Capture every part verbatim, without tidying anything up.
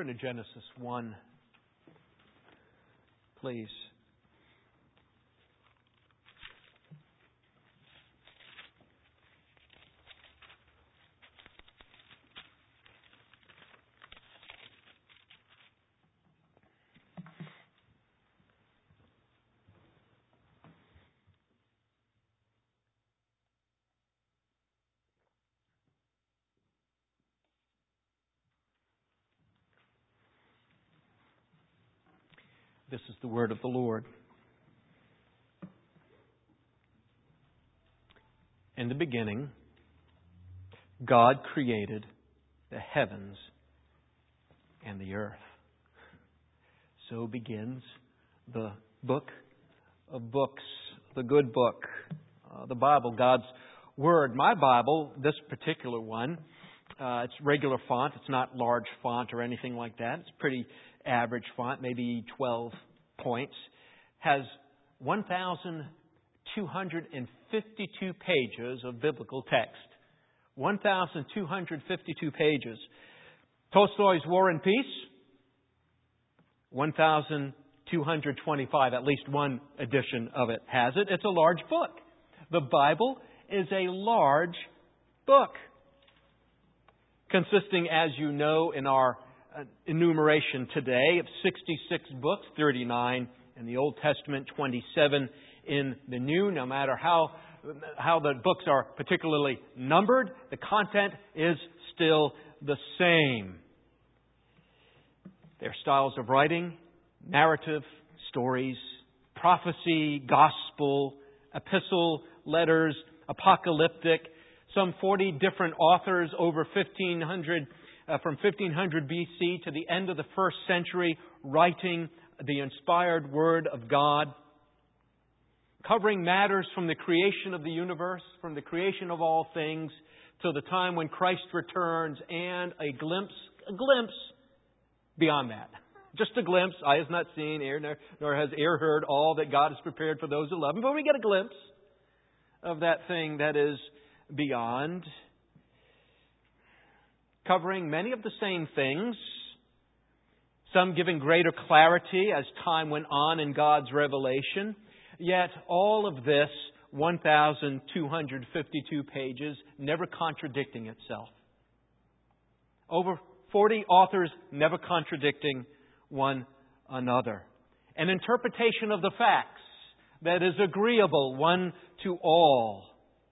turn to Genesis one, please. This is the word of the Lord. In the beginning, God created the heavens and the earth. So begins the book of books, the good book, uh, the Bible, God's Word. My Bible, this particular one, uh, it's regular font. It's not large font or anything like that. It's pretty average font, maybe twelve points, has one thousand two hundred fifty-two pages of biblical text. one thousand two hundred fifty-two pages. Tolstoy's War and Peace, one thousand two hundred twenty-five, at least one edition of it has it. It's a large book. The Bible is a large book, consisting, as you know, in our enumeration today of sixty-six books, thirty-nine in the Old Testament, twenty-seven in the New. No matter how how the books are particularly numbered, the content is still the same. Their styles of writing: narrative, stories, prophecy, gospel, epistle, letters, apocalyptic. Some forty different authors, over fifteen hundred Uh, from fifteen hundred B C to the end of the first century, writing the inspired Word of God, covering matters from the creation of the universe, from the creation of all things, till the time when Christ returns, and a glimpse, a glimpse beyond that. Just a glimpse. Eye has not seen, ear nor, nor has ear heard all that God has prepared for those who love Him. But we get a glimpse of that thing that is beyond, covering many of the same things, some giving greater clarity as time went on in God's revelation. Yet all of this, one thousand two hundred fifty-two pages, never contradicting itself. Over forty authors never contradicting one another. An interpretation of the facts that is agreeable one to all.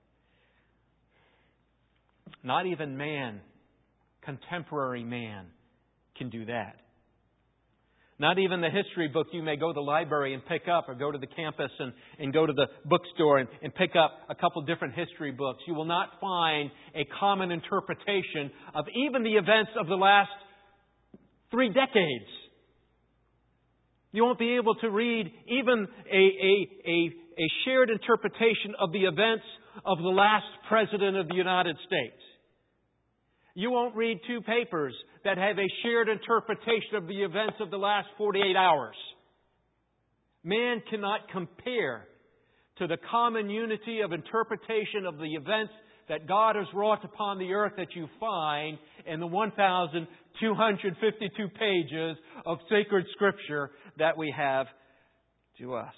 Not even man, contemporary man, can do that. Not even the history book you may go to the library and pick up, or go to the campus and, and go to the bookstore and, and pick up a couple different history books. You will not find a common interpretation of even the events of the last three decades. You won't be able to read even a, a, a, a shared interpretation of the events of the last President of the United States. You won't read two papers that have a shared interpretation of the events of the last forty-eight hours. Man cannot compare to the common unity of interpretation of the events that God has wrought upon the earth that you find in the one thousand two hundred fifty-two pages of sacred Scripture that we have to us.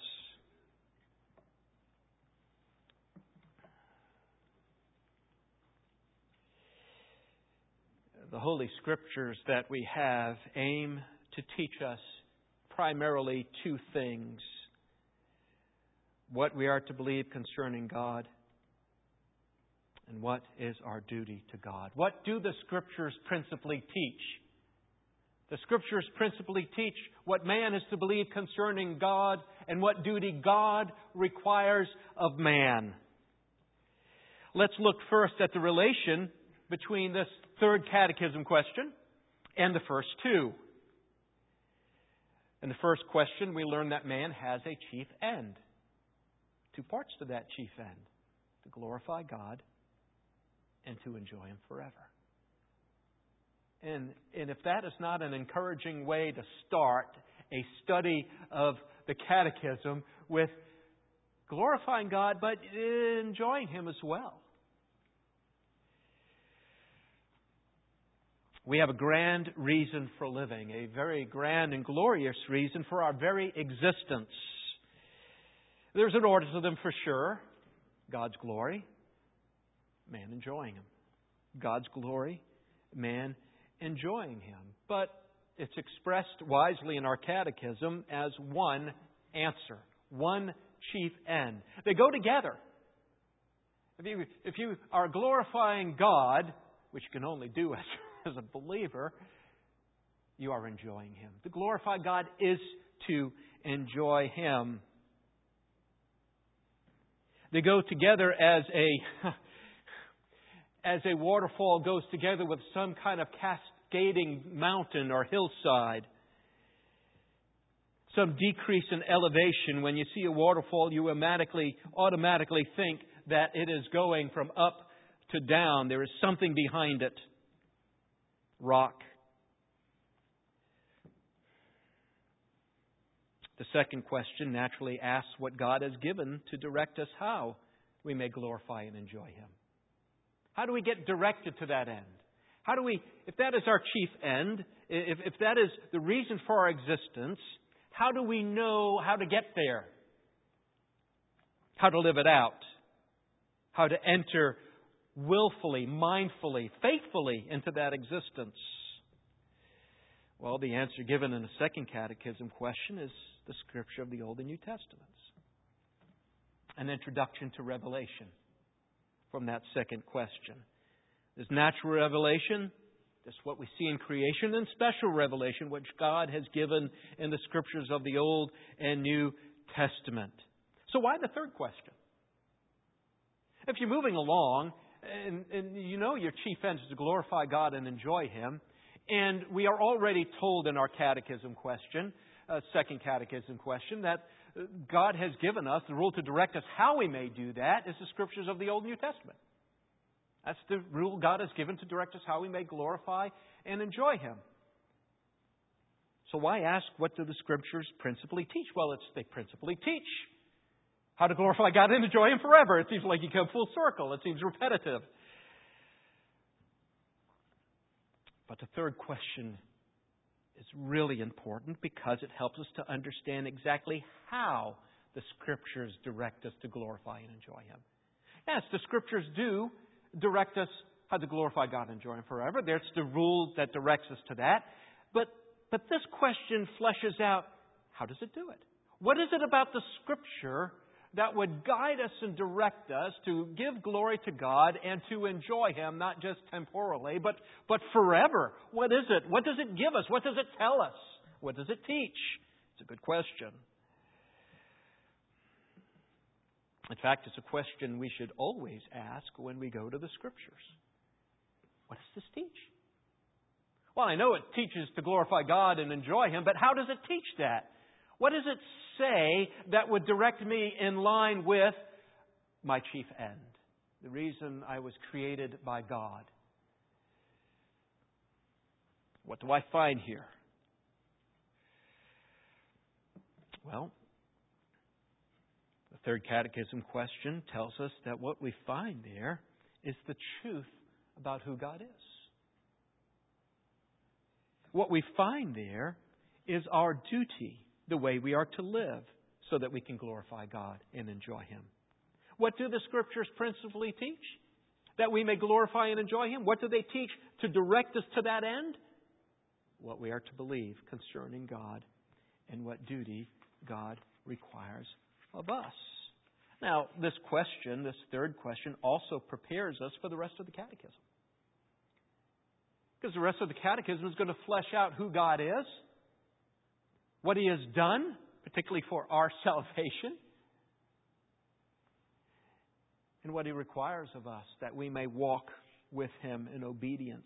The Holy Scriptures that we have aim to teach us primarily two things: what we are to believe concerning God, and what is our duty to God. What do the Scriptures principally teach? The Scriptures principally teach what man is to believe concerning God and what duty God requires of man. Let's look first at the relation between this third catechism question and the first two. In the first question, we learn that man has a chief end. Two parts to that chief end: to glorify God and to enjoy Him forever. And, and if that is not an encouraging way to start a study of the catechism, with glorifying God but enjoying Him as well. We have a grand reason for living, a very grand and glorious reason for our very existence. There's an order to them for sure. God's glory, man enjoying Him. God's glory, man enjoying Him. But it's expressed wisely in our catechism as one answer, one chief end. They go together. If you, if you are glorifying God, which you can only do as, as a believer, you are enjoying Him. To glorify God is to enjoy Him. They go together as a as a waterfall goes together with some kind of cascading mountain or hillside. Some decrease in elevation. When you see a waterfall, you automatically automatically think that it is going from up to down. There is something behind it. Rock. The second question naturally asks what God has given to direct us how we may glorify and enjoy Him. How do we get directed to that end? How do we, if that is our chief end, if, if that is the reason for our existence, how do we know how to get there? How to live it out? How to enter willfully, mindfully, faithfully into that existence? Well, the answer given in the second catechism question is the Scripture of the Old and New Testaments. An introduction to Revelation from that second question. There's natural revelation, that's what we see in creation, and special revelation, which God has given in the Scriptures of the Old and New Testament. So why the third question? If you're moving along, and, and you know your chief end is to glorify God and enjoy Him, and we are already told in our catechism question, uh, second catechism question, that God has given us the rule to direct us how we may do that is the Scriptures of the Old and New Testament. That's the rule God has given to direct us how we may glorify and enjoy Him. So why ask what do the Scriptures principally teach? Well, it's, they principally teach how to glorify God and enjoy Him forever. It seems like you come full circle. It seems repetitive. But the third question is really important because it helps us to understand exactly how the Scriptures direct us to glorify and enjoy Him. Yes, the Scriptures do direct us how to glorify God and enjoy Him forever. There's the rule that directs us to that. But, but this question fleshes out, how does it do it? What is it about the Scripture that would guide us and direct us to give glory to God and to enjoy Him, not just temporally, but, but forever? What is it? What does it give us? What does it tell us? What does it teach? It's a good question. In fact, it's a question we should always ask when we go to the Scriptures. What does this teach? Well, I know it teaches to glorify God and enjoy Him, but how does it teach that? What does it say that would direct me in line with my chief end? The reason I was created by God. What do I find here? Well, the third catechism question tells us that what we find there is the truth about who God is. What we find there is our duty, the way we are to live, so that we can glorify God and enjoy Him. What do the Scriptures principally teach? That we may glorify and enjoy Him. What do they teach to direct us to that end? What we are to believe concerning God and what duty God requires of us. Now, this question, this third question, also prepares us for the rest of the catechism. Because the rest of the catechism is going to flesh out who God is, what He has done, particularly for our salvation, and what He requires of us, that we may walk with Him in obedience.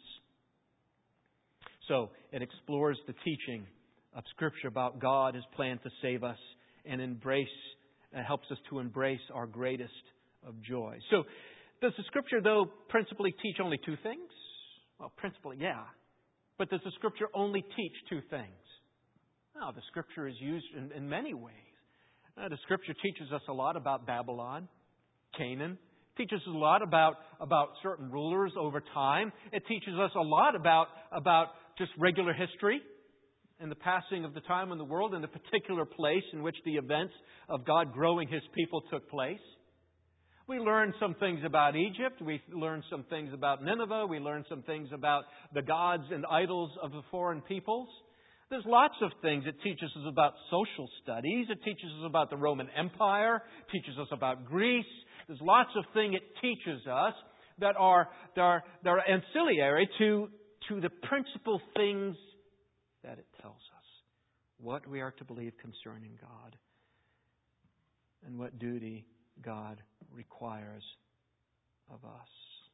So, it explores the teaching of Scripture about God, His plan to save us, and embrace, uh, helps us to embrace our greatest of joy. So, does the Scripture, though, principally teach only two things? Well, principally, yeah. But does the Scripture only teach two things? No, the Scripture is used in, in many ways. Uh, the Scripture teaches us a lot about Babylon, Canaan, It teaches us a lot about, about certain rulers over time. It teaches us a lot about, about just regular history and the passing of the time in the world and the particular place in which the events of God growing His people took place. We learn some things about Egypt. We learn some things about Nineveh. We learn some things about the gods and idols of the foreign peoples. There's lots of things. It teaches us about social studies. It teaches us about the Roman Empire. It teaches us about Greece. There's lots of things it teaches us that are, that are, that are ancillary to, to the principal things that it tells us. What we are to believe concerning God and what duty God requires of us.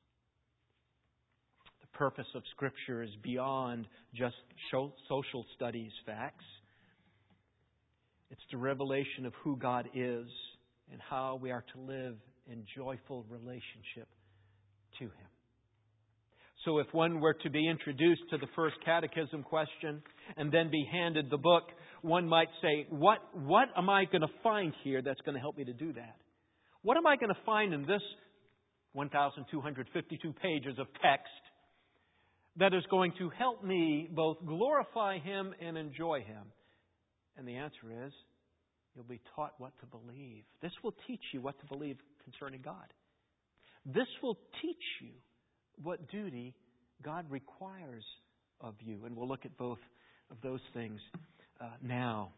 The purpose of Scripture is beyond just social studies facts. It's the revelation of who God is and how we are to live in joyful relationship to Him. So if one were to be introduced to the first catechism question and then be handed the book, one might say, what, what am I going to find here that's going to help me to do that? What am I going to find in this one thousand two hundred fifty-two pages of text that is going to help me both glorify Him and enjoy Him? And the answer is, you'll be taught what to believe. This will teach you what to believe concerning God. This will teach you what duty God requires of you. And we'll look at both of those things uh, now.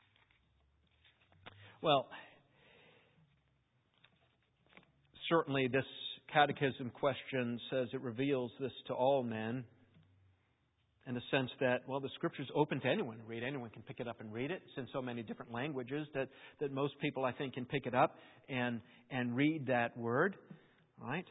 Well, certainly this catechism question says it reveals this to all men in the sense that, well, the Scripture's open to anyone to read. Anyone can pick it up and read it. It's in so many different languages that, that most people, I think, can pick it up and, and read that word. Right?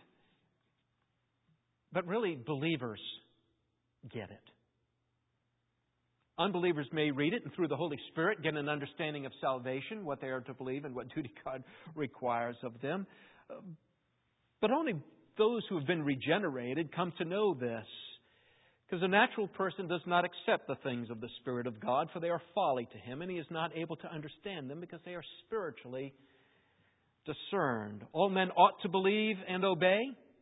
But really, believers get it. Unbelievers may read it and through the Holy Spirit get an understanding of salvation, what they are to believe and what duty God requires of them. But only those who have been regenerated come to know this. Because a natural person does not accept the things of the Spirit of God, for they are folly to him, and he is not able to understand them because they are spiritually discerned. All men ought to believe and obey,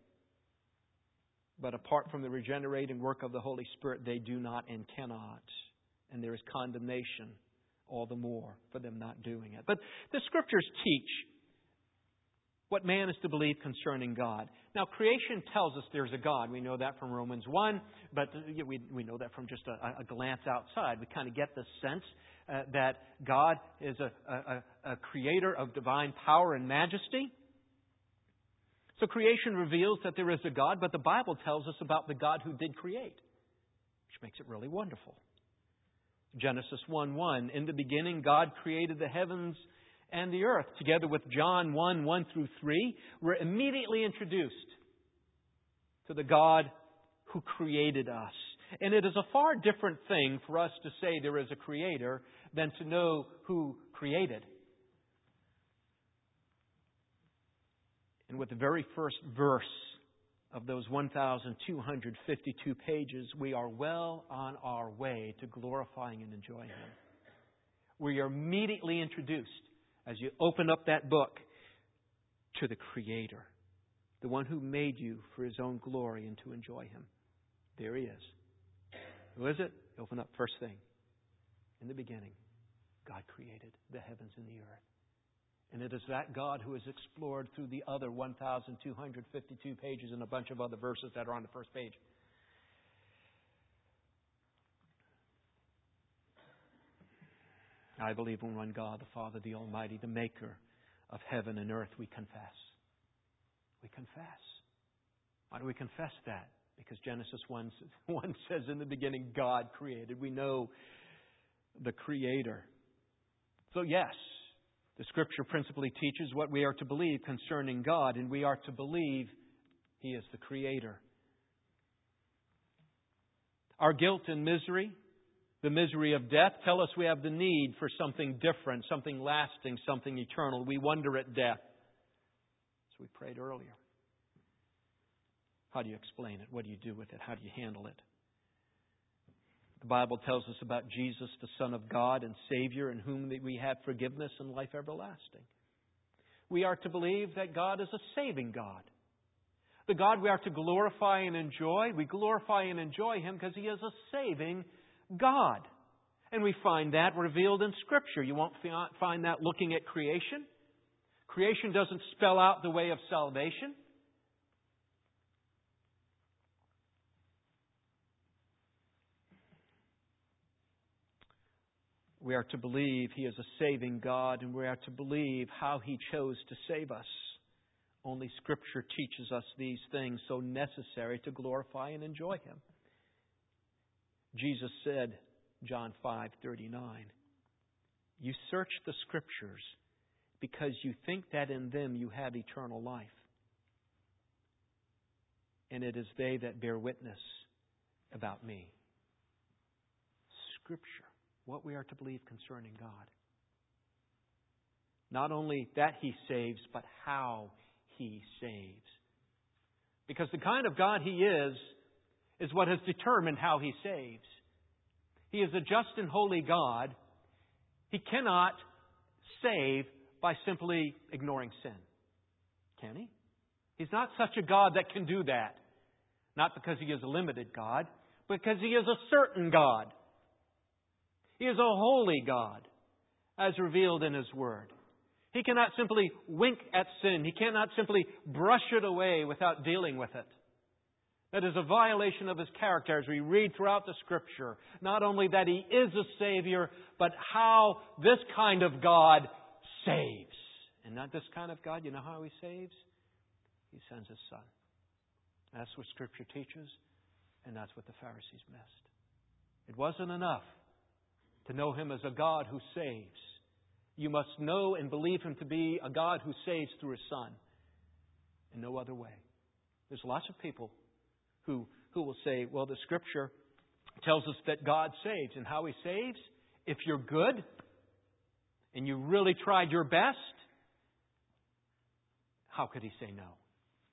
but apart from the regenerating work of the Holy Spirit, they do not and cannot. And there is condemnation all the more for them not doing it. But the Scriptures teach what man is to believe concerning God. Now, creation tells us there's a God. We know that from Romans one, but we, we know that from just a, a glance outside. We kind of get the sense uh, that God is a, a, a creator of divine power and majesty. So creation reveals that there is a God, but the Bible tells us about the God who did create, which makes it really wonderful. Genesis one one, in the beginning God created the heavens and the earth. Together with John one, one through three, we're immediately introduced to the God who created us. And it is a far different thing for us to say there is a creator than to know who created. And with the very first verse of those one thousand two hundred fifty-two pages, we are well on our way to glorifying and enjoying Him. We are immediately introduced, as you open up that book, to the Creator, the one who made you for His own glory and to enjoy Him. There He is. Who is it? Open up first thing. In the beginning, God created the heavens and the earth. And it is that God who is explored through the other one thousand two hundred fifty-two pages and a bunch of other verses that are on the first page. I believe in one God, the Father, the Almighty, the Maker of heaven and earth. We confess. We confess. Why do we confess that? Because Genesis one, one says, in the beginning, God created. We know the Creator. So yes, the Scripture principally teaches what we are to believe concerning God, and we are to believe He is the Creator. Our guilt and misery, the misery of death, tell us we have the need for something different, something lasting, something eternal. We wonder at death. As we prayed earlier. How do you explain it? What do you do with it? How do you handle it? The Bible tells us about Jesus, the Son of God and Savior, in whom we have forgiveness and life everlasting. we are to believe that God is a saving God. The God we are to glorify and enjoy. We glorify and enjoy Him because He is a saving God. And we find that revealed in Scripture. You won't find that looking at creation. Creation doesn't spell out the way of salvation. We are to believe He is a saving God, and we are to believe how He chose to save us. Only Scripture teaches us these things so necessary to glorify and enjoy Him. Jesus said, John five thirty-nine, "You search the Scriptures because you think that in them you have eternal life. And it is they that bear witness about me." Scripture. What we are to believe concerning God. Not only that He saves, but how He saves. Because the kind of God He is, is what has determined how He saves. He is a just and holy God. He cannot save by simply ignoring sin. Can He? He's not such a God that can do that. Not because He is a limited God, but because He is a certain God. He is a holy God, as revealed in His Word. He cannot simply wink at sin. He cannot simply brush it away without dealing with it. That is a violation of His character as we read throughout the Scripture. Not only that He is a Savior, but how this kind of God saves. And not this kind of God. You know how He saves? He sends His Son. That's what Scripture teaches, and that's what the Pharisees missed. It wasn't enough to know Him as a God who saves. You must know and believe Him to be a God who saves through His Son. In no other way. There's lots of people who, who will say, well, the Scripture tells us that God saves. And how He saves? If you're good and you really tried your best, how could He say no?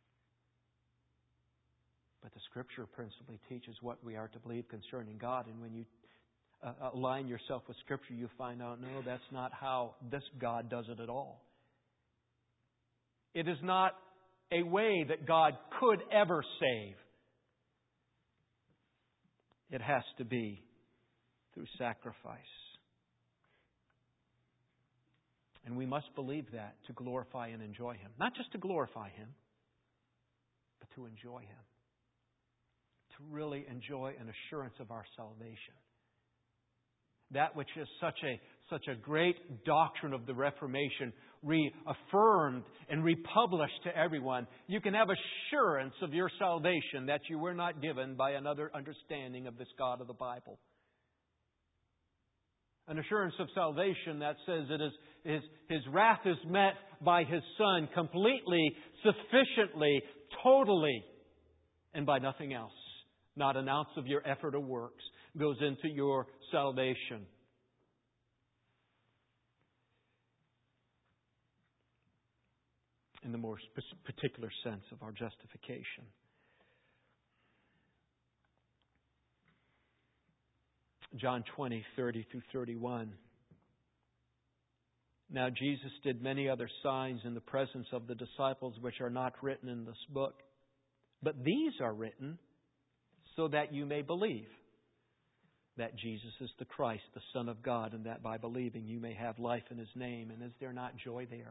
But the Scripture principally teaches what we are to believe concerning God. And when you Uh, align yourself with Scripture, you find out, no, that's not how this God does it at all. It is not a way that God could ever save. It has to be through sacrifice. And we must believe that to glorify and enjoy Him. Not just to glorify Him, but to enjoy Him. To really enjoy an assurance of our salvation. That which is such a such a great doctrine of the Reformation, reaffirmed and republished to everyone. You can have assurance of your salvation that you were not given by another understanding of this God of the Bible. An assurance of salvation that says it is His, His wrath is met by His Son completely, sufficiently, totally, and by nothing else. Not an ounce of your effort or works goes into your salvation. In the more particular sense of our justification. John twenty, thirty through thirty-one. Now Jesus did many other signs in the presence of the disciples which are not written in this book. But these are written so that you may believe that Jesus is the Christ, the Son of God, and that by believing you may have life in His name. And is there not joy there?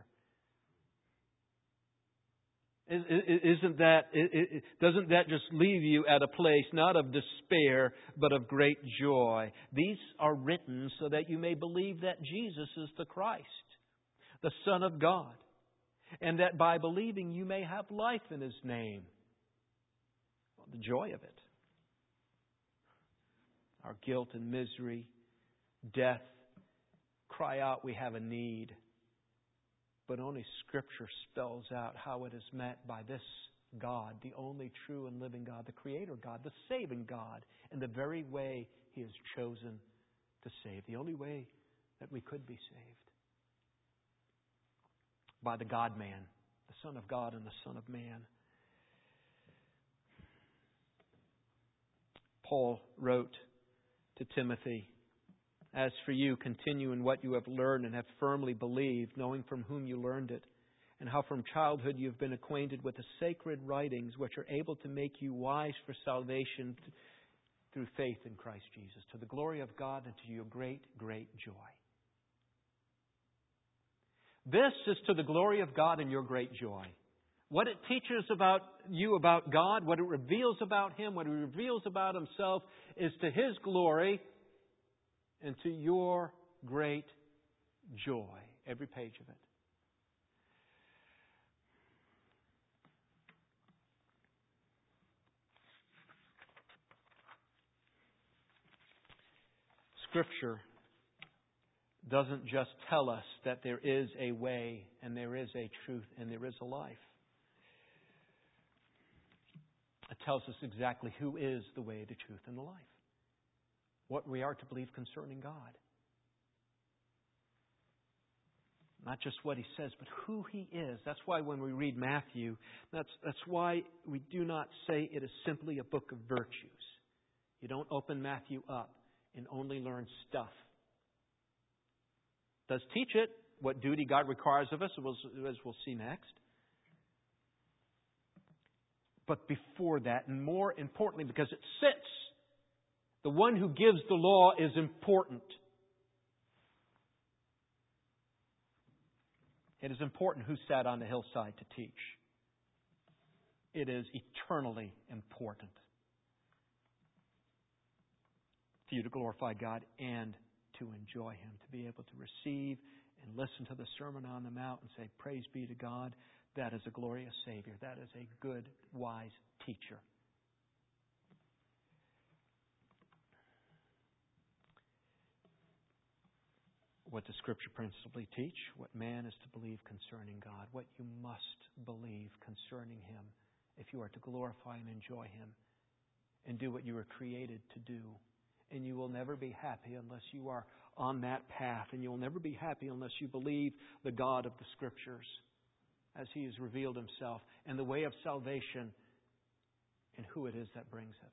Isn't that, doesn't that just leave you at a place not of despair, but of great joy? These are written so that you may believe that Jesus is the Christ, the Son of God, and that by believing you may have life in His name. Well, the joy of it. Our guilt and misery, death, cry out we have a need. But only Scripture spells out how it is met by this God, the only true and living God, the Creator God, the saving God, in the very way He has chosen to save, the only way that we could be saved. By the God-man, the Son of God and the Son of Man. Paul wrote to Timothy, "As for you, continue in what you have learned and have firmly believed, knowing from whom you learned it, and how from childhood you've been acquainted with the sacred writings which are able to make you wise for salvation through faith in Christ Jesus, to the glory of God and to your great, great joy. This is to the glory of God and your great joy. What it teaches about you about God, what it reveals about Him, what it reveals about Himself is to His glory and to your great joy. Every page of it. Scripture doesn't just tell us that there is a way and there is a truth and there is a life. It tells us exactly who is the way, the truth, and the life. What we are to believe concerning God. Not just what He says, but who He is. That's why when we read Matthew, that's, that's why we do not say it is simply a book of virtues. You don't open Matthew up and only learn stuff. It does teach it, what duty God requires of us, as we'll see next. But before that, and more importantly, because it sits, the one who gives the law is important. It is important who sat on the hillside to teach. It is eternally important for you to glorify God and to enjoy Him, to be able to receive and listen to the Sermon on the Mount and say, praise be to God. That is a glorious Savior. That is a good, wise teacher. What does Scripture principally teach? What man is to believe concerning God. What you must believe concerning Him if you are to glorify and enjoy Him and do what you were created to do. And you will never be happy unless you are on that path. And you will never be happy unless you believe the God of the Scriptures as He has revealed Himself and the way of salvation and who it is that brings it.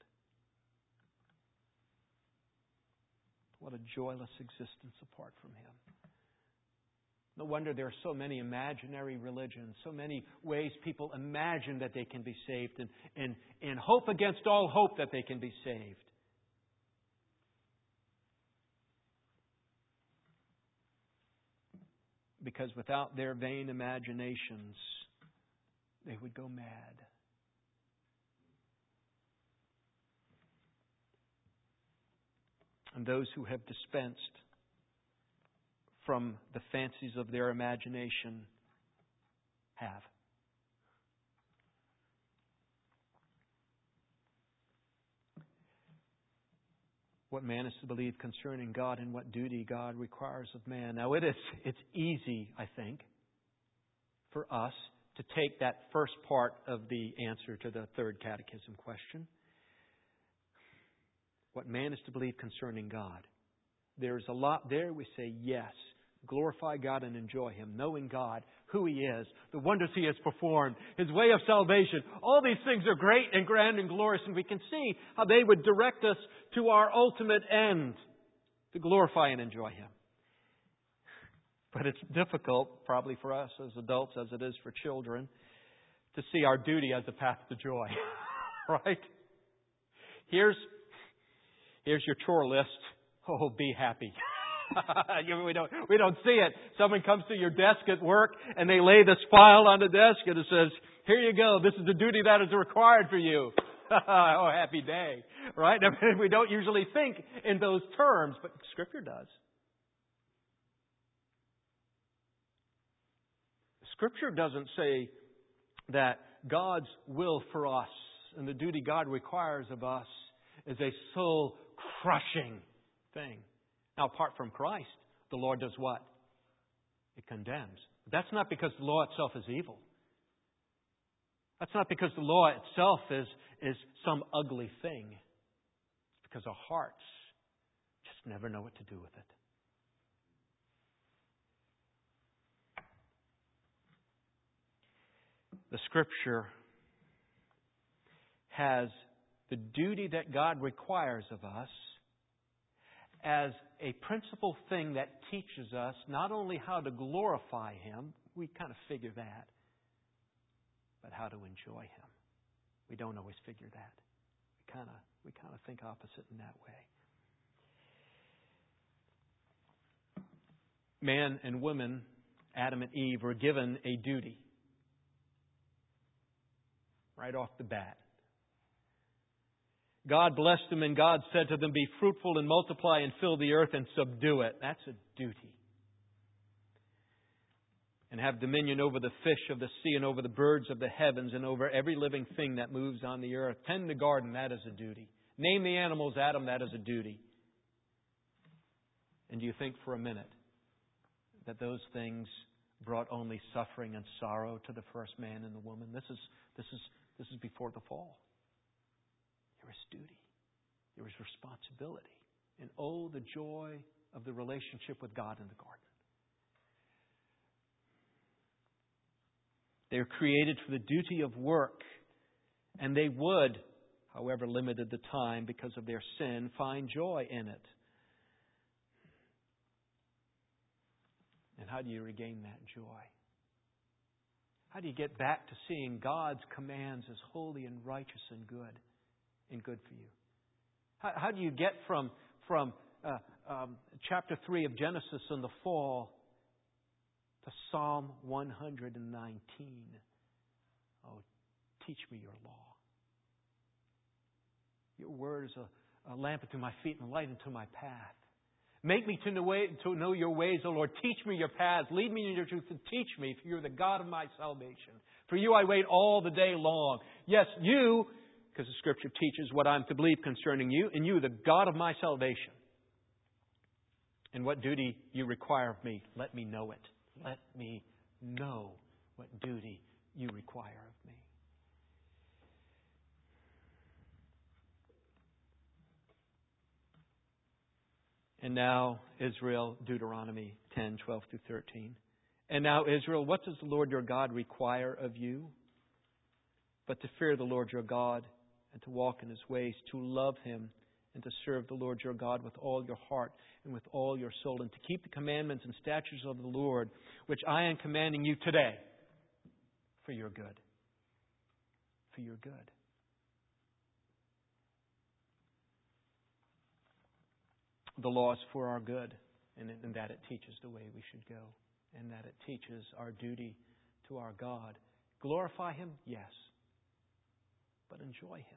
What a joyless existence apart from Him. No wonder there are so many imaginary religions, so many ways people imagine that they can be saved and, and, and hope against all hope that they can be saved. Because without their vain imaginations, they would go mad. And those who have dispensed from the fancies of their imagination have. What man is to believe concerning God and what duty God requires of man. Now it is it's easy, I think, for us to take that first part of the answer to the third catechism question. What man is to believe concerning God. There's a lot there. We say yes. Glorify God and enjoy Him, knowing God, who He is, the wonders He has performed, His way of salvation. All these things are great and grand and glorious, and we can see how they would direct us to our ultimate end, to glorify and enjoy Him. But it's difficult, probably for us as adults as it is for children, to see our duty as a path to joy. Right? Here's, here's your chore list. Oh, be happy. we don't we don't see it. Someone comes to your desk at work and they lay this file on the desk and it says, here you go. This is the duty that is required for you. Oh, happy day. Right? I mean, we don't usually think in those terms, but Scripture does. Scripture doesn't say that God's will for us and the duty God requires of us is a soul-crushing thing. Now, apart from Christ, the law does what? It condemns. That's not because the law itself is evil. That's not because the law itself is, is some ugly thing. It's because our hearts just never know what to do with it. The Scripture has the duty that God requires of us as a principal thing that teaches us not only how to glorify Him, we kind of figure that, but how to enjoy Him. We don't always figure that. We kind of we kind of think opposite in that way. Man and woman, Adam and Eve, were given a duty right off the bat. God blessed them, and God said to them, "Be fruitful and multiply and fill the earth and subdue it." That's a duty. "And have dominion over the fish of the sea and over the birds of the heavens and over every living thing that moves on the earth. Tend the garden," that is a duty. "Name the animals, Adam," that is a duty. And do you think for a minute that those things brought only suffering and sorrow to the first man and the woman? This is this is this is before the fall. There was duty. There was responsibility. And oh, the joy of the relationship with God in the garden. They were created for the duty of work, and they would, however limited the time because of their sin, find joy in it. And how do you regain that joy? How do you get back to seeing God's commands as holy and righteous and good and good for you? How, how do you get from, from uh, um, chapter three of Genesis in the fall to Psalm one hundred nineteen? Oh, teach me your law. Your word is a, a lamp unto my feet and a light unto my path. Make me to know, way, to know your ways, O Lord. Teach me your paths. Lead me in your truth and teach me, for you're the God of my salvation. For you I wait all the day long. Yes, you, because the Scripture teaches what I'm to believe concerning you, and you, the God of my salvation. And what duty you require of me, let me know it. Let me know what duty you require of me. And now, Israel, Deuteronomy ten, twelve through thirteen. "And now, Israel, what does the Lord your God require of you? But to fear the Lord your God, and to walk in His ways, to love Him, and to serve the Lord your God with all your heart and with all your soul, and to keep the commandments and statutes of the Lord, which I am commanding you today, for your good." For your good. The law is for our good, and in that it teaches the way we should go, and that it teaches our duty to our God. Glorify Him? Yes. But enjoy Him.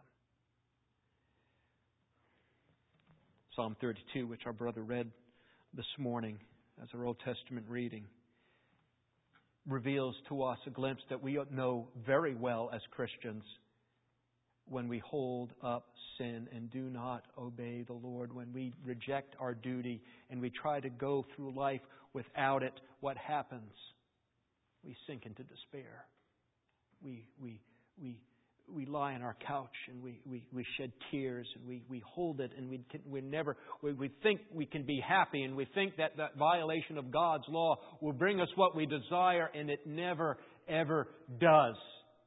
Psalm thirty-two, which our brother read this morning as our Old Testament reading, reveals to us a glimpse that we know very well as Christians when we hold up sin and do not obey the Lord, when we reject our duty and we try to go through life without it. What happens? We sink into despair. We we we we lie on our couch and we, we, we shed tears and we, we hold it and we can, we never we, we think we can be happy, and we think that that violation of God's law will bring us what we desire, and it never ever does.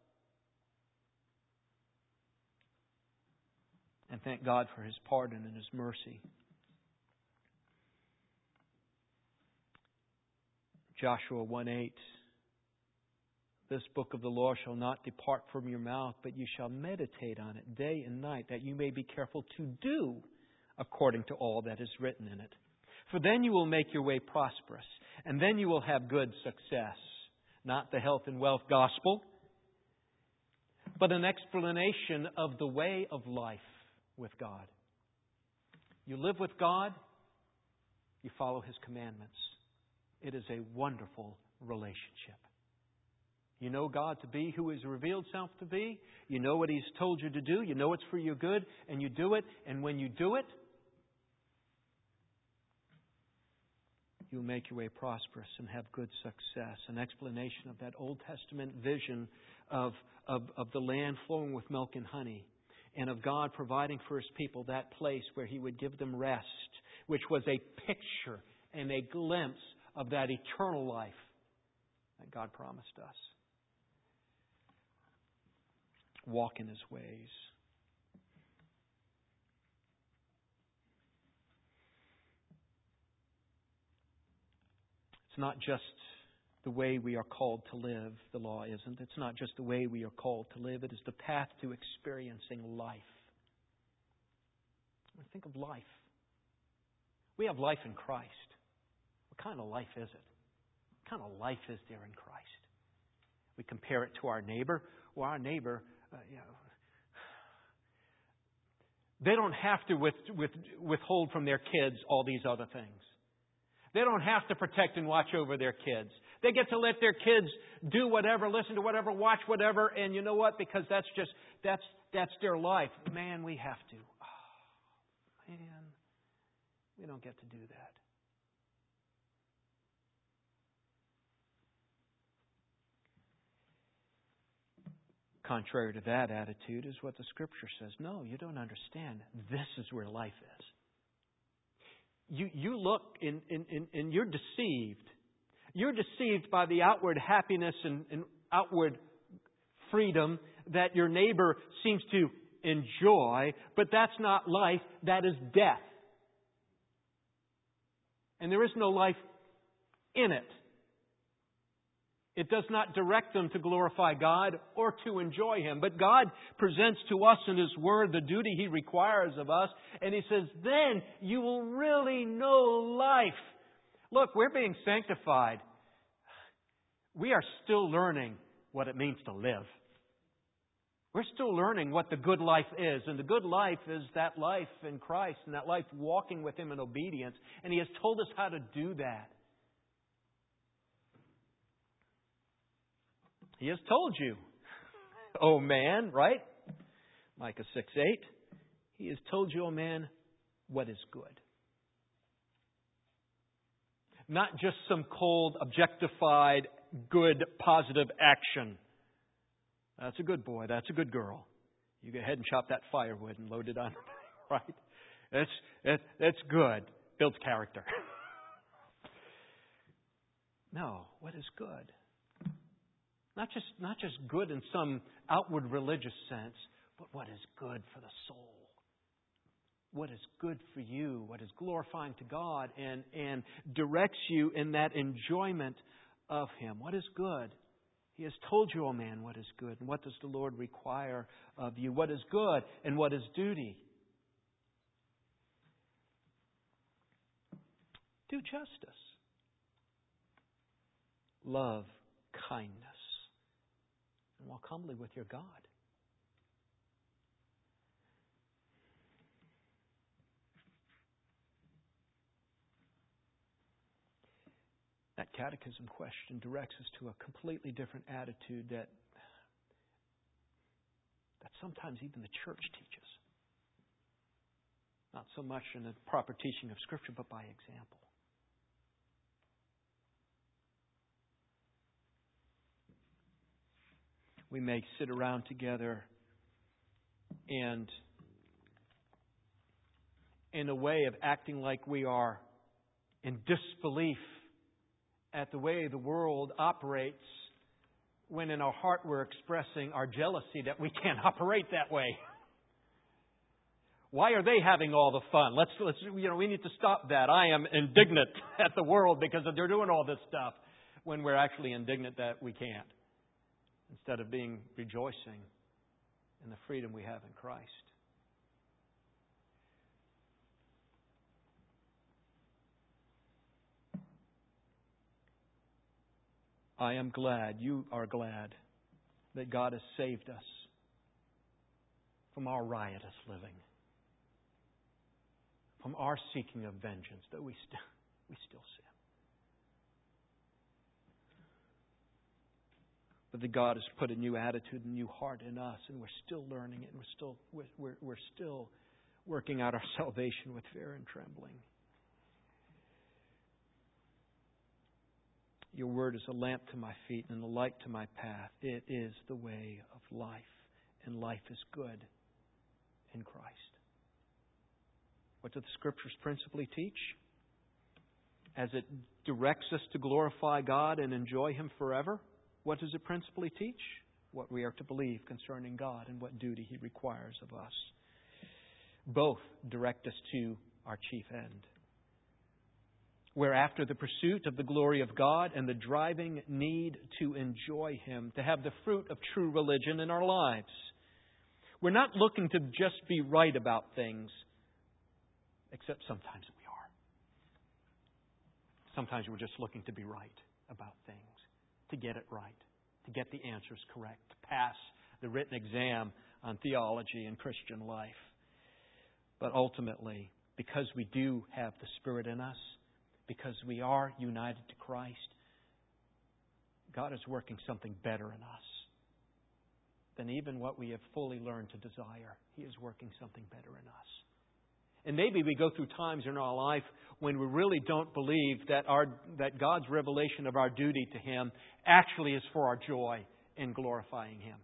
And thank God for His pardon and His mercy. Joshua one eight. "This book of the law shall not depart from your mouth, but you shall meditate on it day and night, that you may be careful to do according to all that is written in it. For then you will make your way prosperous, and then you will have good success." Not the health and wealth gospel, but an explanation of the way of life with God. You live with God, you follow His commandments. It is a wonderful relationship. You know God to be who He's revealed Himself to be. You know what He's told you to do. You know it's for your good, and you do it. And when you do it, you'll make your way prosperous and have good success. An explanation of that Old Testament vision of, of, of the land flowing with milk and honey, and of God providing for His people that place where He would give them rest, which was a picture and a glimpse of that eternal life that God promised us. Walk in His ways. not just the way we are called to live, the law isn't. It's not just the way we are called to live. It is the path to experiencing life. Think of life. We have life in Christ. What kind of life is it? What kind of life is there in Christ? We compare it to our neighbor. Well, our neighbor, uh, you know, they don't have to with, with, withhold from their kids all these other things. They don't have to protect and watch over their kids. They get to let their kids do whatever, listen to whatever, watch whatever, and you know what? Because that's just that's that's their life. Man, we have to. Oh, man, we don't get to do that. Contrary to that attitude is what the Scripture says. No, you don't understand. This is where life is. You you look and, and, and, and you're deceived. You're deceived by the outward happiness and, and outward freedom that your neighbor seems to enjoy, but that's not life, that is death. And there is no life in it. It does not direct them to glorify God or to enjoy Him. But God presents to us in His Word the duty He requires of us. And He says, then you will really know life. Look, we're being sanctified. We are still learning what it means to live. We're still learning what the good life is. And the good life is that life in Christ and that life walking with Him in obedience. And He has told us how to do that. He has told you, oh man, right? Micah six eight. He has told you, oh man, what is good. Not just some cold, objectified, good, positive action. That's a good boy. That's a good girl. You go ahead and chop that firewood and load it on. Right? That's, that's, that's good. Builds character. No, what is good? Not just, not just good in some outward religious sense, but what is good for the soul. What is good for you, what is glorifying to God and, and directs you in that enjoyment of Him. What is good? He has told you, oh man, what is good. And what does the Lord require of you? What is good and what is duty? Do justice. Love kindness. And walk humbly with your God. That catechism question directs us to a completely different attitude that, that sometimes even the church teaches. Not so much in the proper teaching of Scripture, but by example. We may sit around together and, in a way of acting like we are in disbelief at the way the world operates, when in our heart we're expressing our jealousy that we can't operate that way. Why are they having all the fun? Let's, let's, you know, we need to stop that. I am indignant at the world because they're doing all this stuff, when we're actually indignant that we can't. Instead of being rejoicing in the freedom we have in Christ. I am glad, you are glad, that God has saved us from our riotous living, from our seeking of vengeance, that we, st- we still sin. But that God has put a new attitude, a new heart in us, and we're still learning it, and we're still we're, we're, we're still working out our salvation with fear and trembling. Your word is a lamp to my feet and a light to my path. It is the way of life, and life is good in Christ. What do the Scriptures principally teach? As it directs us to glorify God and enjoy Him forever, what does it principally teach? What we are to believe concerning God and what duty He requires of us. Both direct us to our chief end. We're after the pursuit of the glory of God and the driving need to enjoy Him, to have the fruit of true religion in our lives. We're not looking to just be right about things, except sometimes we are. Sometimes we're just looking to be right about things, to get it right, to get the answers correct, to pass the written exam on theology and Christian life. But ultimately, because we do have the Spirit in us, because we are united to Christ, God is working something better in us than even what we have fully learned to desire. He is working something better in us. And maybe we go through times in our life when we really don't believe that our that God's revelation of our duty to Him actually is for our joy in glorifying Him.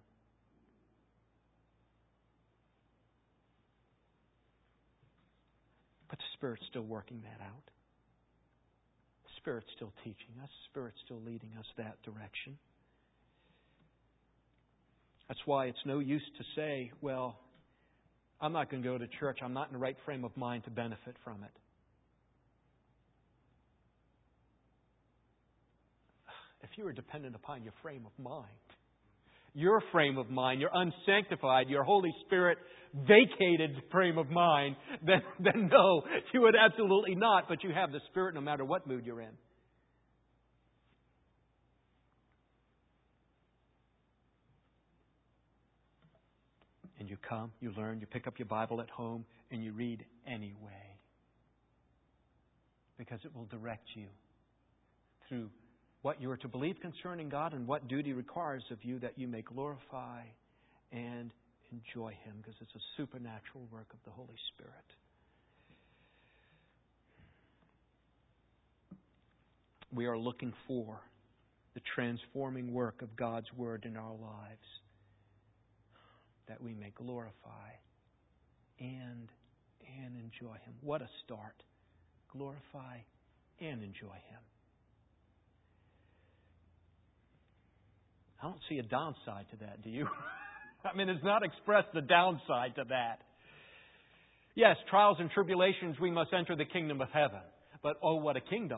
But the Spirit's still working that out. The Spirit's still teaching us. The Spirit's still leading us that direction. That's why it's no use to say, well, I'm not going to go to church. I'm not in the right frame of mind to benefit from it. If you are dependent upon your frame of mind, your frame of mind, your unsanctified, your Holy Spirit vacated frame of mind, then, then no, you would absolutely not. But you have the Spirit no matter what mood you're in. And you come, you learn, you pick up your Bible at home, and you read anyway. Because it will direct you through what you are to believe concerning God and what duty requires of you that you may glorify and enjoy Him, because it's a supernatural work of the Holy Spirit. We are looking for the transforming work of God's Word in our lives, that we may glorify and and enjoy Him. What a start. Glorify and enjoy Him. I don't see a downside to that, do you? I mean, it's not expressed the downside to that. Yes, trials and tribulations, we must enter the kingdom of heaven. But oh, what a kingdom.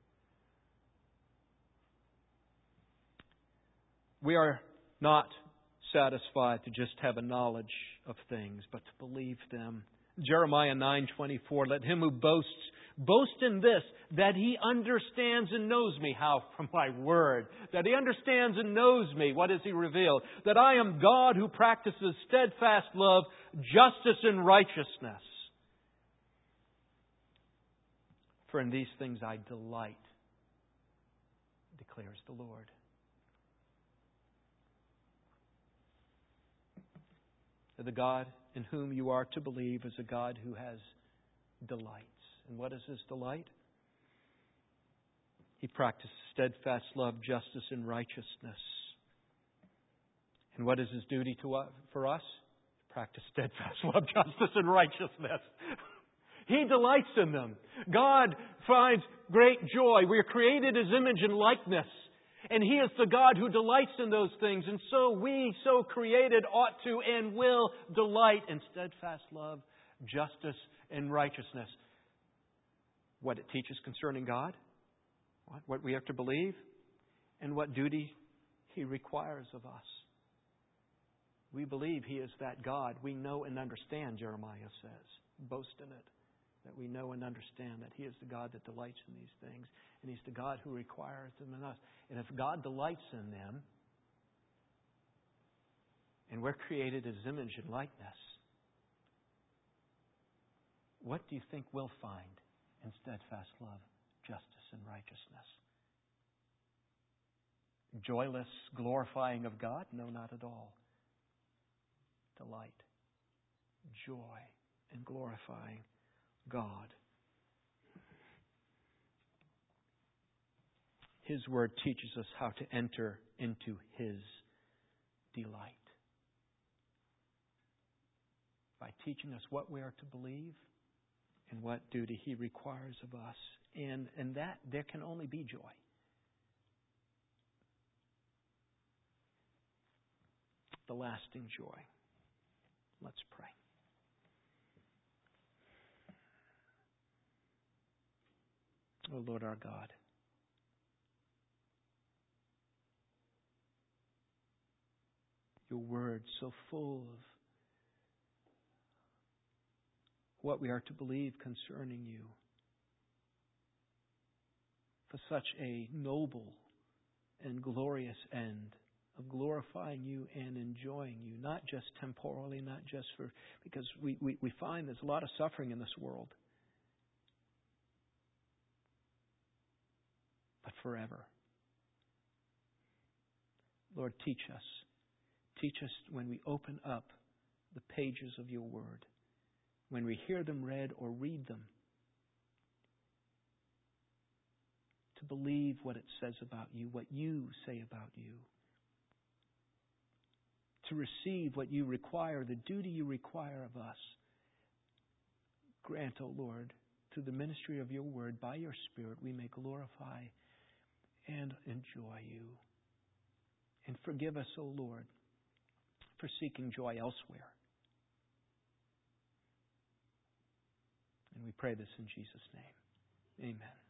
We are not satisfied to just have a knowledge of things, but to believe them. Jeremiah nine twenty-four, let him who boasts boast in this, that he understands and knows me. How? From my word. That he understands and knows me. What has he revealed? That I am God who practices steadfast love, justice, and righteousness. For in these things I delight, declares the Lord. The God in whom you are to believe is a God who has delights. And what is His delight? He practices steadfast love, justice, and righteousness. And what is His duty to us, for us? Practice steadfast love, justice, and righteousness. He delights in them. God finds great joy. We are created His image and likeness. And He is the God who delights in those things. And so we, so created, ought to and will delight in steadfast love, justice, and righteousness. What it teaches concerning God, what we have to believe, and what duty He requires of us. We believe He is that God. We know and understand, Jeremiah says. Boast in it. That we know and understand that He is the God that delights in these things. And He's the God who requires them in us. And if God delights in them, and we're created His image and likeness, what do you think we'll find in steadfast love, justice, and righteousness? Joyless glorifying of God? No, not at all. Delight, joy, and glorifying God. His Word teaches us how to enter into His delight. By teaching us what we are to believe and what duty He requires of us. And, and that there can only be joy. The lasting joy. Let's pray. O Lord our God, Your Word so full of what we are to believe concerning You, for such a noble and glorious end of glorifying You and enjoying You, not just temporally, not just for, because we, we, we find there's a lot of suffering in this world, but forever. Lord, teach us. Teach us when we open up the pages of Your Word, when we hear them read or read them, to believe what it says about You, what You say about You, to receive what You require, the duty You require of us. Grant, O Lord, through the ministry of Your Word, by Your Spirit, we may glorify and enjoy You. And forgive us, O Lord, for seeking joy elsewhere. And we pray this in Jesus' name. Amen.